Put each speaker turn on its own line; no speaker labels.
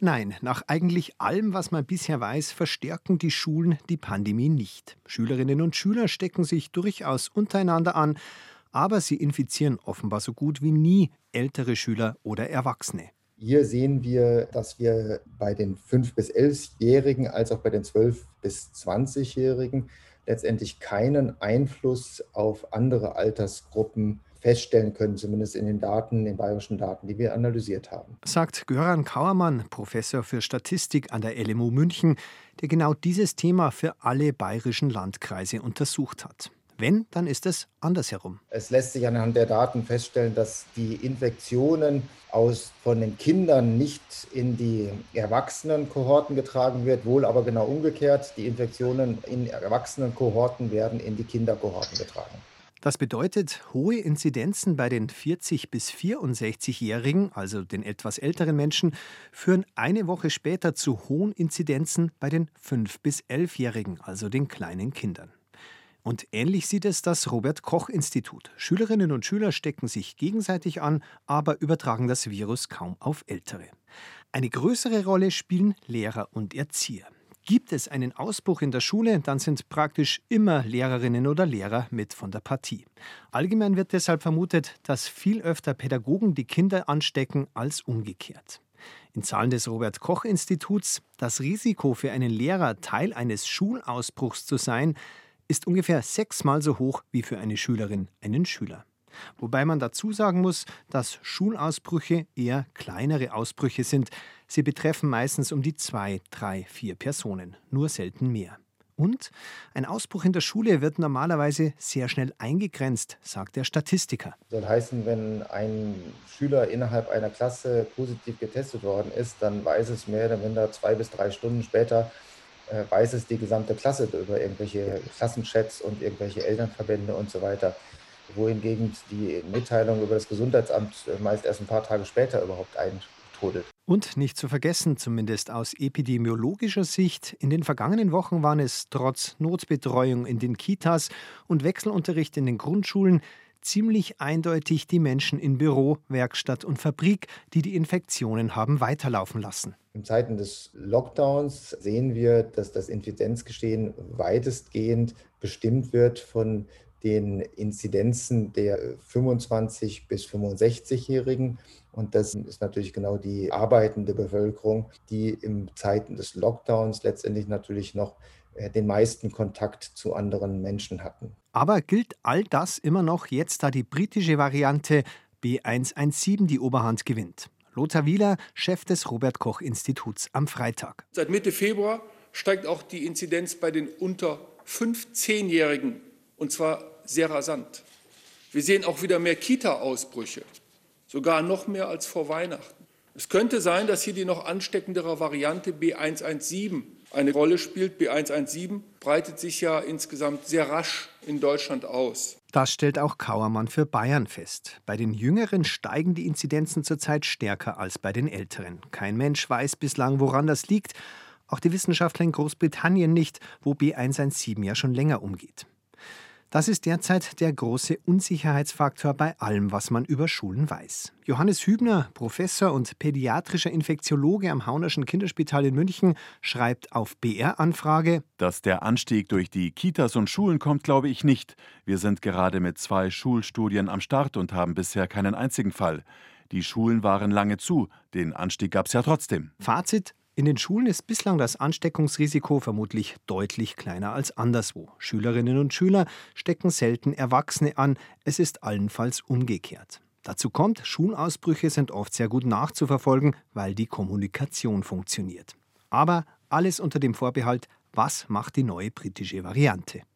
nein, nach eigentlich allem, was man bisher weiß, verstärken die Schulen die Pandemie nicht. Schülerinnen und Schüler stecken sich durchaus untereinander an, aber sie infizieren offenbar so gut wie nie ältere Schüler oder Erwachsene.
Hier sehen wir, dass wir bei den 5- bis 11-Jährigen als auch bei den 12- bis 20-Jährigen letztendlich keinen Einfluss auf andere Altersgruppen feststellen können, zumindest in den Daten, den bayerischen Daten, die wir analysiert haben.
Sagt Göran Kauermann, Professor für Statistik an der LMU München, der genau dieses Thema für alle bayerischen Landkreise untersucht hat. Wenn, dann ist es andersherum.
Es lässt sich anhand der Daten feststellen, dass die Infektionen von den Kindern nicht in die Erwachsenenkohorten getragen wird, wohl aber genau umgekehrt. Die Infektionen in Erwachsenenkohorten werden in die Kinderkohorten getragen.
Das bedeutet, hohe Inzidenzen bei den 40- bis 64-Jährigen, also den etwas älteren Menschen, führen eine Woche später zu hohen Inzidenzen bei den 5- bis 11-Jährigen, also den kleinen Kindern. Und ähnlich sieht es das Robert-Koch-Institut. Schülerinnen und Schüler stecken sich gegenseitig an, aber übertragen das Virus kaum auf Ältere. Eine größere Rolle spielen Lehrer und Erzieher. Gibt es einen Ausbruch in der Schule, dann sind praktisch immer Lehrerinnen oder Lehrer mit von der Partie. Allgemein wird deshalb vermutet, dass viel öfter Pädagogen die Kinder anstecken als umgekehrt. In Zahlen des Robert-Koch-Instituts, das Risiko für einen Lehrer, Teil eines Schulausbruchs zu sein, ist ungefähr 6-mal so hoch wie für eine Schülerin, einen Schüler. Wobei man dazu sagen muss, dass Schulausbrüche eher kleinere Ausbrüche sind. Sie betreffen meistens um die 2, 3, 4 Personen, nur selten mehr. Und ein Ausbruch in der Schule wird normalerweise sehr schnell eingegrenzt, sagt der Statistiker.
Das soll heißen, wenn ein Schüler innerhalb einer Klasse positiv getestet worden ist, dann weiß es mehr oder minder 2 bis 3 Stunden später, weiß es die gesamte Klasse über irgendwelche Klassenchats und irgendwelche Elternverbände und so weiter. Wohingegen die Mitteilung über das Gesundheitsamt meist erst ein paar Tage später überhaupt eintrudelt.
Und nicht zu vergessen, zumindest aus epidemiologischer Sicht, in den vergangenen Wochen waren es trotz Notbetreuung in den Kitas und Wechselunterricht in den Grundschulen ziemlich eindeutig die Menschen in Büro, Werkstatt und Fabrik, die die Infektionen haben weiterlaufen lassen.
In Zeiten des Lockdowns sehen wir, dass das Inzidenzgeschehen weitestgehend bestimmt wird von den Inzidenzen der 25- bis 65-Jährigen. Und das ist natürlich genau die arbeitende Bevölkerung, die in Zeiten des Lockdowns letztendlich natürlich noch den meisten Kontakt zu anderen Menschen hatten.
Aber gilt all das immer noch jetzt, da die britische Variante B117 die Oberhand gewinnt? Lothar Wieler, Chef des Robert-Koch-Instituts, am Freitag.
Seit Mitte Februar steigt auch die Inzidenz bei den unter 15-Jährigen, und zwar sehr rasant. Wir sehen auch wieder mehr Kita-Ausbrüche, sogar noch mehr als vor Weihnachten. Es könnte sein, dass hier die noch ansteckendere Variante B117 eine Rolle spielt. B117 breitet sich ja insgesamt sehr rasch in Deutschland aus.
Das stellt auch Kauermann für Bayern fest. Bei den Jüngeren steigen die Inzidenzen zurzeit stärker als bei den Älteren. Kein Mensch weiß bislang, woran das liegt. Auch die Wissenschaftler in Großbritannien nicht, wo B117 ja schon länger umgeht. Das ist derzeit der große Unsicherheitsfaktor bei allem, was man über Schulen weiß. Johannes Hübner, Professor und pädiatrischer Infektiologe am Haunerschen Kinderspital in München, schreibt auf BR-Anfrage:
Dass der Anstieg durch die Kitas und Schulen kommt, glaube ich nicht. Wir sind gerade mit 2 Schulstudien am Start und haben bisher keinen einzigen Fall. Die Schulen waren lange zu, den Anstieg gab es ja trotzdem.
Fazit: In den Schulen ist bislang das Ansteckungsrisiko vermutlich deutlich kleiner als anderswo. Schülerinnen und Schüler stecken selten Erwachsene an. Es ist allenfalls umgekehrt. Dazu kommt, Schulausbrüche sind oft sehr gut nachzuverfolgen, weil die Kommunikation funktioniert. Aber alles unter dem Vorbehalt, was macht die neue britische Variante?